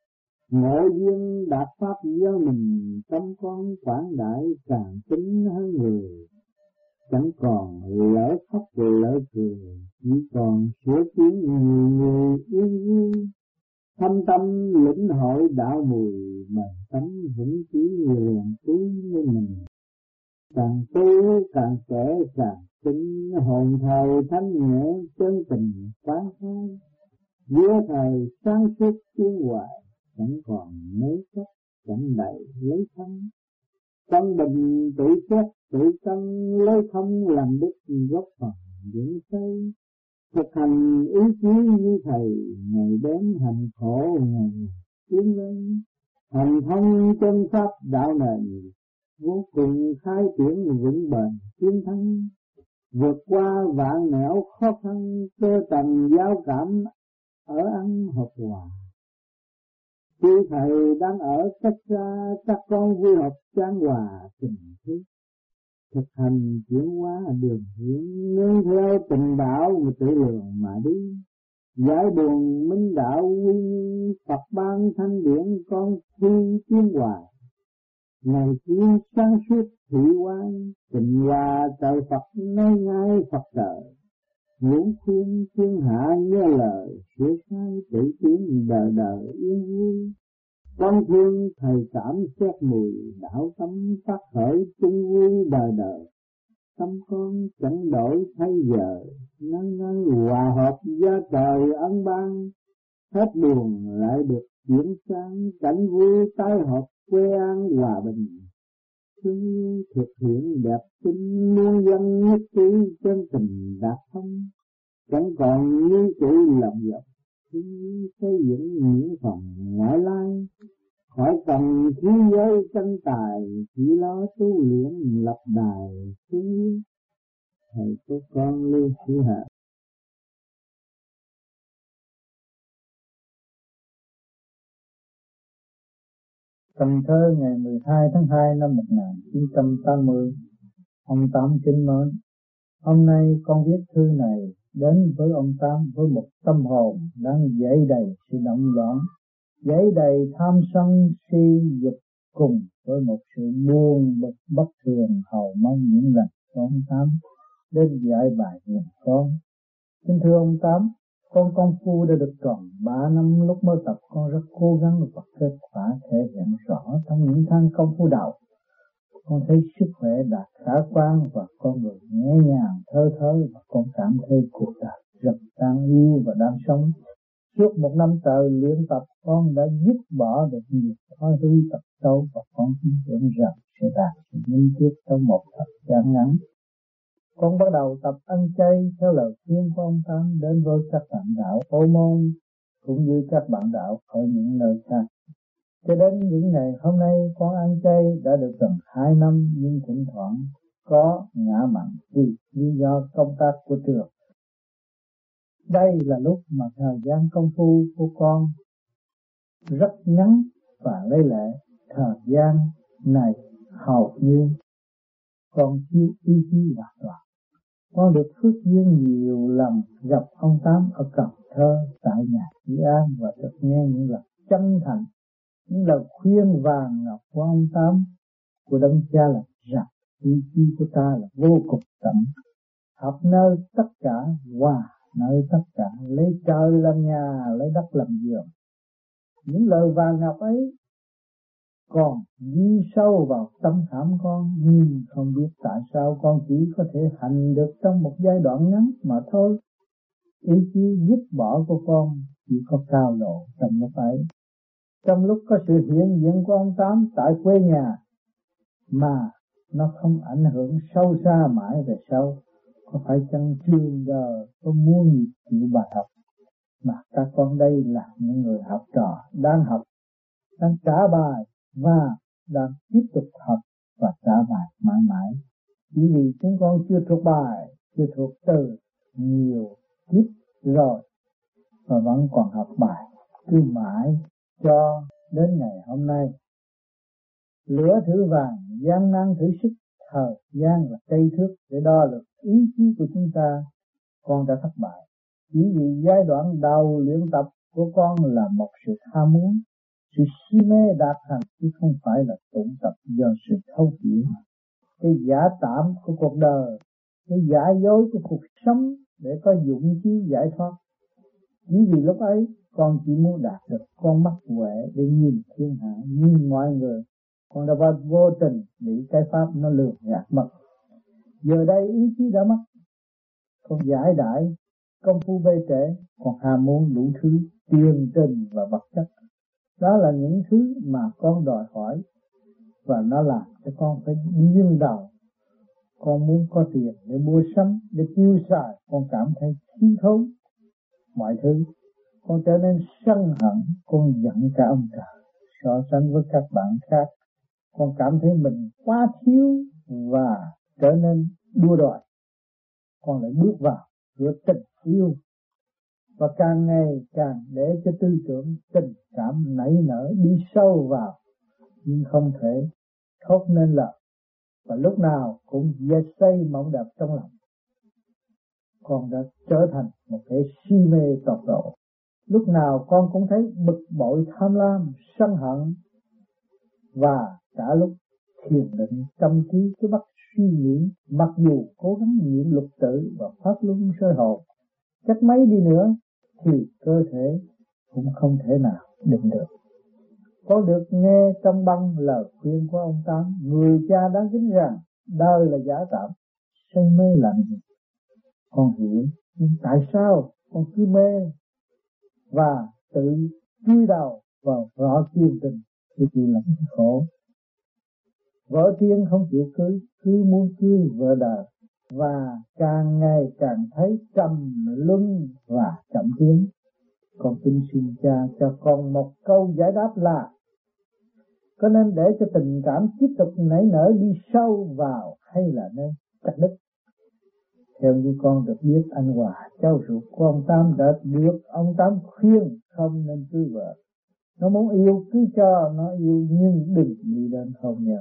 C: Ngộ duyên đạt pháp do mình, tâm con quảng đại càng tính hơn người. Chẳng còn lỡ khóc lỡ cười, chỉ còn sửa tiếng nhiều người yên vui. Thâm tâm lĩnh hội đạo mùi, bền tánh vững chí liền túi như mình. Càng tu càng trẻ càng tinh, hồn thầy thanh nhẹ chân tình quán khai. Giữa thời sáng suốt tiến hoài, chẳng còn mấy cách chẳng đầy lấy thân. Trong bình tự xét tự tân, lấy không làm đức góp phần vững xây. Thực hành ý chí như thầy, ngày đến hành khổ ngày tiến lên. Hành thông chân pháp đạo nền, vô cùng khai triển vững bền tiến thắng. Vượt qua vạn nẻo khó khăn, cơ tầng giao cảm ở ăn hợp hòa. Khi thầy đang ở cách xa, các con vui học chan hòa tình thương. Thực hành chuyển hóa đường hướng, nương theo tình đạo mà tự lượng mà đi. Giải buồn minh đạo quy, Phật ban thanh điển con thi tiến hoài. Ngày tiên sáng suốt thị quan, tình hòa trời Phật nơi ngay Phật trời. Muốn khuyên thiên hạ nghe lời, sửa sai tự tiến đời đời yên vui. Con thương thầy cảm xét mùi, đạo tâm phát khởi chung vui đời đời. Tâm con chẳng đổi thay giờ, ngân ngân hòa hợp do trời ân ban. Hết buồn lại được chuyển sang, cảnh vui tái hợp quê an hòa bình. Thương yêu thực hiện đẹp tinh, muôn dân nhất trí chân tình đạt thông. Chẳng còn như chữ lòng dọc, thương yêu xây dựng những phòng ngoại lai. Khỏi cần khí giới tranh tài, chỉ lo tu luyện lập đài thương yêu. Thầy của con Lưu Sĩ Hạ.
B: Cần Thơ ngày mười hai tháng hai năm một nghìn chín trăm tám mươi. Ông Tám kính mến, hôm nay con viết thư này đến với ông Tám với một tâm hồn đang dậy đầy sự động loạn, dậy đầy tham sân si dục, cùng với một sự buồn bực bất thường, hầu mong những lần của ông Tám đến giải bài cùng con. Kính thưa ông Tám, con công phu đã được tròn ba năm, lúc mới tập con rất cố gắng và kết quả thể hiện rõ trong những tháng công phu đầu. Con thấy sức khỏe đạt khả quan và con người nhẹ nhàng thơ thớ, và con cảm thấy cuộc đời rất đáng yêu và đáng sống. Suốt một năm trời luyện tập, con đã dứt bỏ được nhiều thói hư tật xấu, và con tin tưởng rằng sẽ đạt sự minh triết trong một thời gian ngắn. Con bắt đầu tập ăn chay theo lời khuyên của ông Tám đến với các bạn đạo Ô Môn cũng như các bạn đạo ở những nơi khác. Cho đến những ngày hôm nay, con ăn chay đã được gần hai năm, nhưng thỉnh thoảng có ngã mặn vì lý do công tác của trường. Đây là lúc mà thời gian công phu của con rất ngắn, và lấy lệ thời gian này hầu như con chưa ý chí hoàn toàn. Con được phước duyên nhiều lần gặp ông Tám ở Cần Thơ tại nhà chị An và được nghe những lời chân thành, những lời khuyên vàng ngọc của ông Tám, của đấng cha là rằng ý chí của ta là vô cùng tận, học nơi tất cả, hòa nơi tất cả, lấy trời làm nhà, lấy đất làm giường. Những lời vàng ngọc ấy còn đi sâu vào tâm khảm con, nhưng không biết tại sao con chỉ có thể hành được trong một giai đoạn ngắn mà thôi. Ý chí dứt bỏ của con chỉ có cao độ trong lúc ấy. Trong lúc có sự hiện diện của ông Tám tại quê nhà, mà nó không ảnh hưởng sâu xa mãi về sau. Có phải chăng trường đời có muôn nhịp chịu bài học, mà các con đây là những người học trò đang học, đang trả bài và đang tiếp tục học và trả bài mãi mãi. Chỉ vì chúng con chưa thuộc bài, chưa thuộc từ nhiều kiếp rồi và vẫn còn học bài, cứ mãi cho đến ngày hôm nay. Lửa thử vàng, gian nan thử sức, thời gian là cây thước để đo lường ý chí của chúng ta. Con đã thất bại chỉ vì giai đoạn đầu luyện tập của con là một sự tham muốn, sự si mê đạt thành, chứ không phải là tụng tập do sự thấu hiểu. Cái giả tạm của cuộc đời, cái giả dối của cuộc sống để có dụng chí giải thoát. Chỉ vì lúc ấy con chỉ muốn đạt được con mắt huệ để nhìn thiên hạ, nhìn mọi người, con đã vô tình bị cái pháp nó lừa gạt mất. Giờ đây ý chí đã mất, con giải đãi công phu bê trễ, còn ham muốn đủ thứ tiền tình và vật chất. Đó là những thứ mà con đòi hỏi và nó làm cho con phải nghiêng đầu. Con muốn có tiền để mua sắm, để tiêu xài, con cảm thấy thiếu thốn mọi thứ. Con trở nên sân hận, con giận cả ông trời. So sánh với các bạn khác, con cảm thấy mình quá thiếu và trở nên đua đòi. Con lại bước vào cửa tình yêu và càng ngày càng để cho tư tưởng tình cảm nảy nở đi sâu vào, nhưng không thể thốt nên lời, và lúc nào cũng dệt xây mộng đẹp trong lòng. Con đã trở thành một kẻ si mê tột độ. Lúc nào con cũng thấy bực bội, tham lam, sân hận, và cả lúc thiền định tâm trí cứ bắt suy nghĩ, mặc dù cố gắng niệm lục tự và pháp luân soi hồn cách mấy đi nữa thì cơ thể cũng không thể nào định được. Có được nghe trong băng lời khuyên của ông Tám, người cha đáng kính rằng đời là giả tạm, say mê làm gì? Con hiểu, nhưng tại sao con cứ mê và tự cúi đầu vào rõ tiền tình thì chịu làm khổ. Vợ tiên không chịu cưới, cứ muốn cưới vợ đời, và càng ngày càng thấy trầm luân và chậm tiến. Con kính xin cha cho con một câu giải đáp là: có nên để cho tình cảm tiếp tục nảy nở đi sâu vào, hay là nên cắt đứt? Theo như con được biết, anh Hòa, cháu ruột của ông Tám, đã được ông Tám khuyên không nên cưới vợ. Nó muốn yêu cứ cho nó yêu, nhưng đừng đi đến hôn nhân.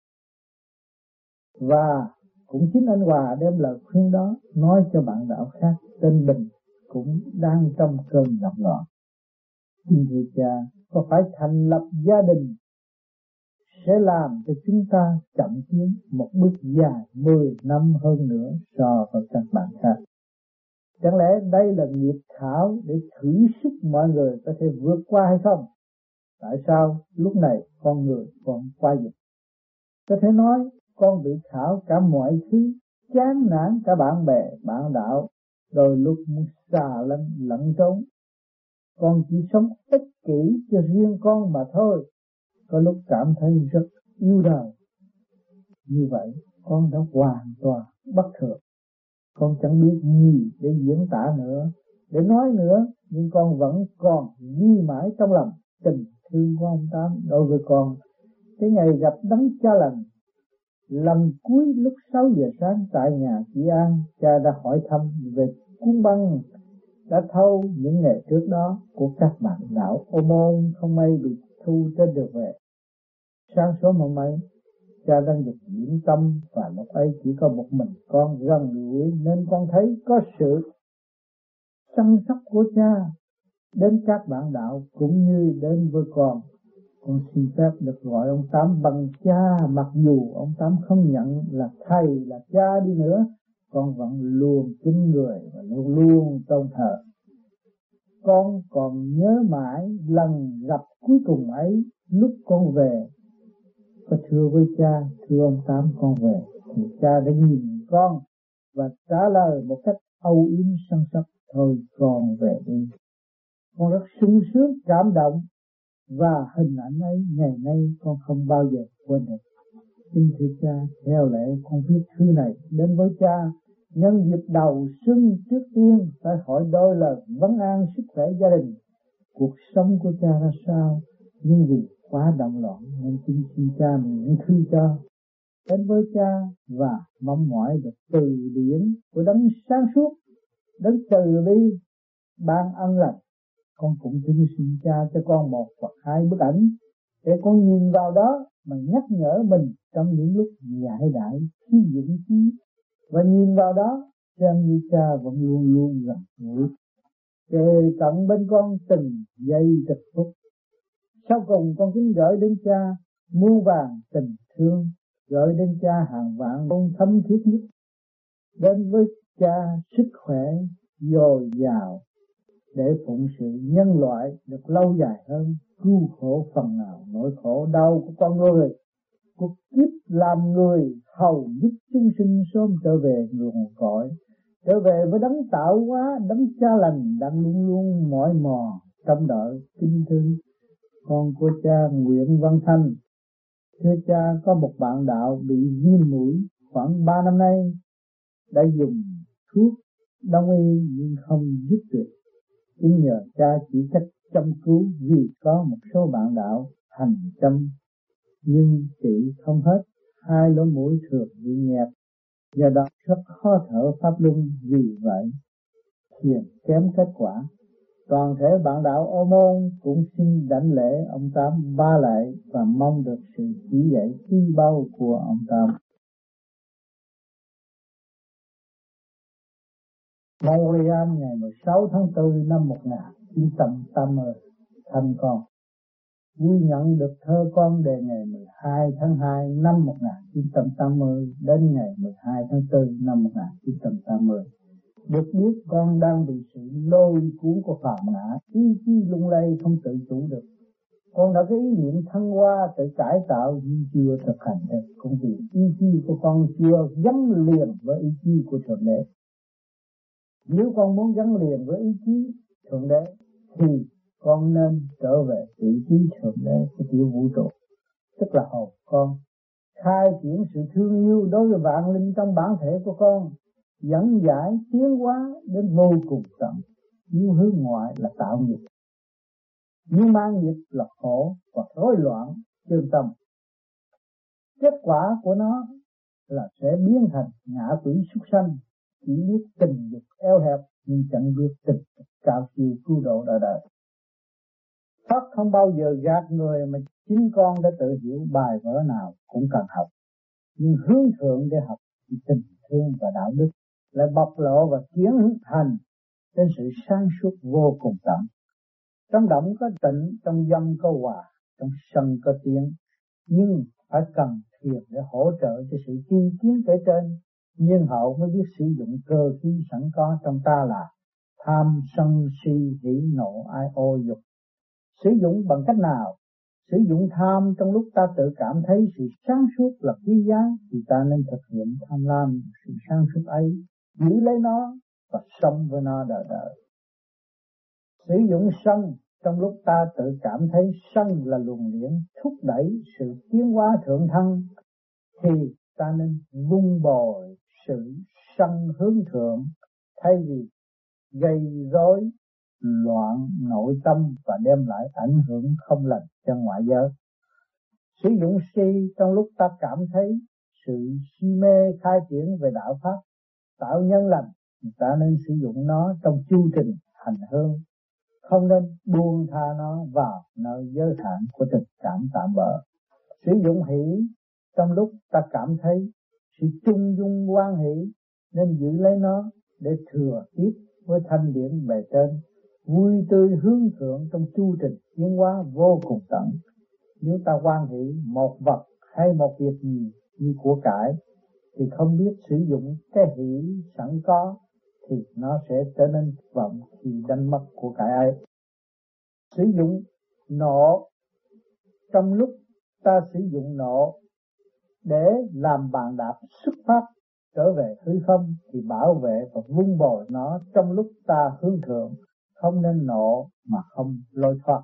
B: Và cũng chính anh Hòa đem lời khuyên đó nói cho bạn đạo khác tên Bình, cũng đang trong cơn động loạn. Xin thưa cha, có phải thành lập gia đình sẽ làm cho chúng ta chậm tiến một bước dài mười năm hơn nữa so với các bạn khác? Chẳng lẽ đây là nghiệp thảo để thử sức mọi người có thể vượt qua hay không? Tại sao lúc này con người còn qua dịch? Có thể nói con bị khảo cả mọi thứ, chán nản cả bạn bè, bạn đạo, đôi lúc muốn xà lẫn lẫn trốn. Con chỉ sống ích kỷ cho riêng con mà thôi. Có lúc cảm thấy rất yêu đời. Như vậy con đã hoàn toàn bất thường. Con chẳng biết gì để diễn tả nữa, để nói nữa, nhưng con vẫn còn ghi mãi trong lòng tình thương của ông Tám đối với con. Cái ngày gặp đấng cha lành, lần cuối lúc sáu giờ sáng tại nhà chị An, cha đã hỏi thăm về cuốn băng đã thâu những ngày trước đó của các bạn đạo Ô Môn không may bị thu trên đường về. Sáng sớm hôm ấy, cha đang được diễn tâm, và lúc ấy chỉ có một mình con gần gũi, nên con thấy có sự chăm sóc của cha đến các bạn đạo cũng như đến với con. Con xin phép được gọi ông Tám bằng cha, mặc dù ông Tám không nhận là thầy, là cha đi nữa, con vẫn luôn kính người và luôn luôn tôn thờ. Con còn nhớ mãi lần gặp cuối cùng ấy, lúc con về có thưa với cha, thưa ông Tám con về, thì cha đã nhìn con và trả lời một cách âu yếm săn sóc, thôi con về đi. Con rất sung sướng, cảm động, và hình ảnh ấy ngày nay con không bao giờ quên được. Xin thưa cha, theo lệ con viết thư này đến với cha nhân dịp đầu xuân, trước tiên phải hỏi đôi lời vấn an sức khỏe gia đình, cuộc sống của cha ra sao, nhưng vì quá động loạn nên xin xin cha miễn thư cho. Đến với cha và mong mỏi được từ điển của đấng sáng suốt, đấng từ bi ban ân lành. Con cũng kính xin cha cho con một hoặc hai bức ảnh để con nhìn vào đó mà nhắc nhở mình trong những lúc giải đãi thiếu dũng khí, và nhìn vào đó xem như cha vẫn luôn luôn gần gũi kề cận bên con từng giây từng phút. Sau cùng con kính gửi đến cha muôn vàng tình thương, gửi đến cha hàng vạn con thâm thiết nhất, đến với cha sức khỏe dồi dào để phụng sự nhân loại được lâu dài hơn, cứu khổ phần nào nỗi khổ đau của con người. Cuộc kiếp làm người hầu giúp chúng sinh sớm trở về nguồn cội, trở về với đấng tạo hóa, đấng cha lành đang luôn luôn mỏi mò trong đợi kính thương. Con của cha Nguyễn Văn Thanh. Thưa cha, có một bạn đạo bị viêm mũi khoảng ba năm nay, đã dùng thuốc đông y nhưng không dứt được. Chính nhờ cha chỉ cách chăm cứu, vì có một số bạn đạo hành chăm nhưng trị không hết, hai lỗ mũi thường bị nghẹt, do đó rất khó thở pháp luân. Vì vậy thiền kém kết quả. Toàn thể bạn đạo Ô Môn cũng xin đảnh lễ ông Tám ba lại và mong được sự chỉ dạy quý báu của ông Tám. Montreal ngày mười sáu tháng tư năm một nghìn chín trăm tám mươi. Thành con vui nhận được thơ con đề ngày mười hai tháng hai năm một nghìn chín trăm tám mươi đến ngày mười hai tháng tư năm một nghìn chín trăm tám mươi. Được biết con đang bị sự lôi cuốn của phàm ngã, ý chí lung lay không tự chủ được. Con đã có ý niệm thăng hoa tự cải tạo nhưng chưa thực hành được, cũng vì ý chí của con chưa gắn liền với ý chí của Thượng Đế. Nếu con muốn gắn liền với ý chí Thượng Đế thì con nên trở về vị trí Thượng Đế của tiểu vũ trụ, tức là hồn con, khai triển sự thương yêu đối với vạn linh trong bản thể của con, dẫn giải tiến hóa đến vô cùng tận. Nếu hướng ngoại là tạo nghiệp, nếu mang nghiệp là khổ và rối loạn chân tâm. Kết quả của nó là sẽ biến thành ngã quỷ súc sanh, chỉ biết tình dục eo hẹp nhưng chẳng biết tình dục cao siêu cứu độ đời đời. Pháp không bao giờ gạt người, mà chính con đã tự hiểu bài vở nào cũng cần học. Nhưng hướng thượng để học thì tình thương và đạo đức lại bộc lộ và tiến hành đến sự sáng suốt vô cùng tận. Trong động có tịnh, trong dâm có hòa, trong sân có tiếng. Nhưng phải cần thiền để hỗ trợ cho sự tri kiến kể trên. Nhiên hậu mới biết sử dụng cơ khí sẵn có trong ta là tham, sân, si, hỉ, nộ, ái, ô, dục. Sử dụng bằng cách nào? Sử dụng tham trong lúc ta tự cảm thấy sự sáng suốt là quý giá, thì ta nên thực hiện tham lam sự sáng suốt ấy, giữ lấy nó và sống với nó đời đời. Sử dụng sân trong lúc ta tự cảm thấy sân là luồng điển thúc đẩy sự tiến hóa thượng thân, thì ta nên vun bồi sự sân hướng thượng, thay vì gây rối loạn nội tâm và đem lại ảnh hưởng không lành cho ngoại giới. Sử dụng si trong lúc ta cảm thấy sự si mê khai triển về đạo pháp tạo nhân lành, thì ta nên sử dụng nó trong chu trình hành hương, không nên buông tha nó vào nơi giới hạn của tình cảm tạm bợ. Sử dụng hỷ trong lúc ta cảm thấy sự trung dung hoan hỷ, nên giữ lấy nó để thừa tiếp với thanh điển bề trên, vui tươi hướng thượng trong chu trình tiến hóa vô cùng tận. Nếu ta hoan hỷ một vật hay một việc gì như của cải, thì không biết sử dụng cái hỷ sẵn có, thì nó sẽ trở nên vọng khi đánh mất của cải ấy. Sử dụng nộ, trong lúc ta sử dụng nộ để làm bàn đạp xuất phát trở về hư không, thì bảo vệ và vun bồi nó trong lúc ta hướng thượng, không nên nộ mà không lôi thoát.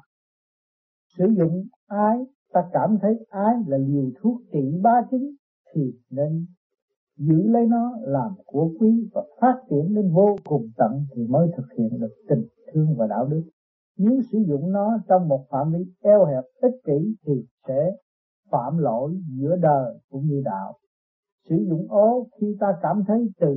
B: Sử dụng ái, ta cảm thấy ái là liều thuốc trị ba chứng, thì nên giữ lấy nó làm của quý và phát triển đến vô cùng tận, thì mới thực hiện được tình thương và đạo đức. Nếu sử dụng nó trong một phạm vi eo hẹp ích kỷ thì sẽ phạm lỗi giữa đời cũng như đạo. Sử dụng ố, khi ta cảm thấy từ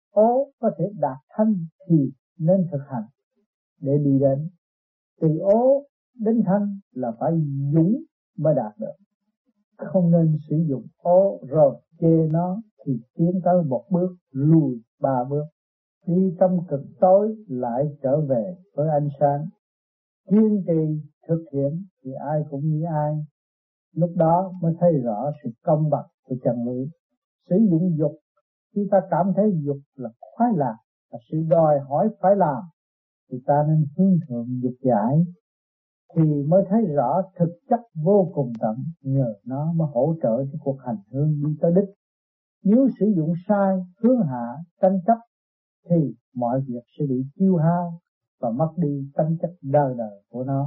B: ố có thể đạt thanh thì nên thực hành để đi đến. Từ ố đến thanh là phải dũng mới đạt được. Không nên sử dụng ố rồi chê nó, thì tiến tới một bước lùi ba bước. Đi trong cực tối lại trở về với ánh sáng. Kiên trì thực hiện thì ai cũng như ai. Lúc đó mới thấy rõ sự công bằng của chân lý. Sử dụng dục, khi ta cảm thấy dục là khoái lạc, là sự đòi hỏi phải làm, thì ta nên hướng thượng dục giải, thì mới thấy rõ thực chất vô cùng tận. Nhờ nó mới hỗ trợ cho cuộc hành hương đi tới đích. Nếu sử dụng sai, hướng hạ, tranh chấp, thì mọi việc sẽ bị tiêu hao và mất đi tính chất đời đời của nó.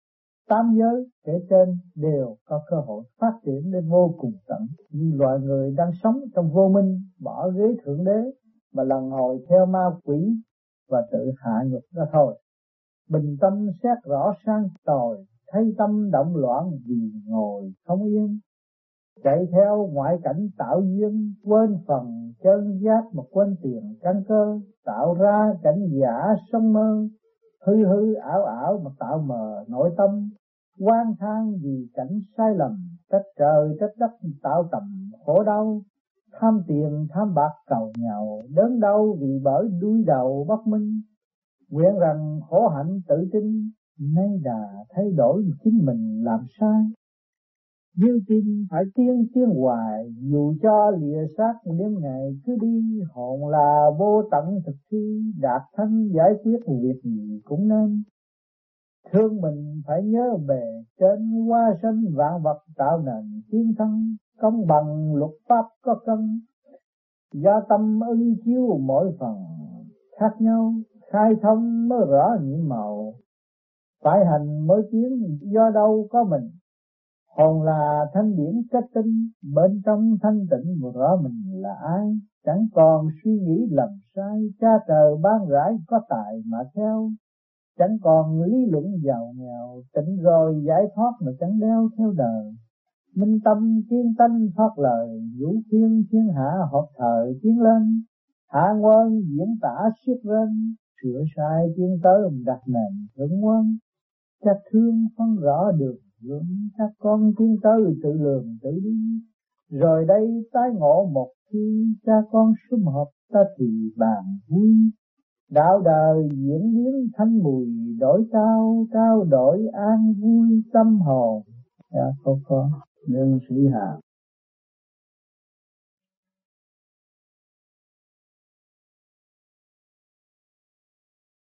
B: Tám giới kể trên đều có cơ hội phát triển đến vô cùng tận, nhưng loài người đang sống trong vô minh, bỏ ghế thượng đế mà lần hồi theo ma quỷ và tự hạ nhục ra thôi. Bình tâm xét rõ sang tồi, thấy tâm động loạn vì ngồi không yên. Chạy theo ngoại cảnh tạo duyên, quên phần chân giác mà quên tiền căn cơ, tạo ra cảnh giả sông mơ, hư hư ảo ảo mà tạo mờ nội tâm. Oan than vì cảnh sai lầm, trách trời trách đất tạo tầm khổ đau. Tham tiền tham bạc cầu nhậu, đớn đau vì bởi đuôi đầu bất minh. Nguyện rằng khổ hạnh tự tin, nay đà thay đổi chính mình làm sai. Như tin phải tiến tiến hoài, dù cho lìa xác đêm ngày cứ đi. Hồn là vô tận thực thi, đạt thanh giải quyết việc gì cũng nên. Thương mình phải nhớ bề trên, hoa sinh vạn vật tạo nền tiến thân. Công bằng luật pháp có cân, do tâm ưng chiếu mỗi phần khác nhau. Khai thông mới rõ nhiệm màu, phải hành mới tiến do đâu có mình. Hồn là thanh điển kết tinh, bên trong thanh tịnh rõ mình là ai. Chẳng còn suy nghĩ lầm sai, cha trời ban rãi có tài mà theo. Chẳng còn lý luận giàu nghèo, tịnh rồi giải thoát mà chẳng đeo theo đời. Minh tâm kiên tánh phát lời, vũ khuyên thiên hạ hợp thời tiến lên. Hạ ngoan diễn tả siết rên, sửa sai tiến tới đặt nền thượng ngoan. Cha thương phân rõ được hướng, các con tiến tới tự lường tự đi. Rồi đây tái ngộ một khi, cha con sum họp ta thì bàn vui. Đạo đời diễn biến thanh mùi, đổi cao trao đổi an vui tâm hồn. Dạ cô con, Lương Sĩ Hà.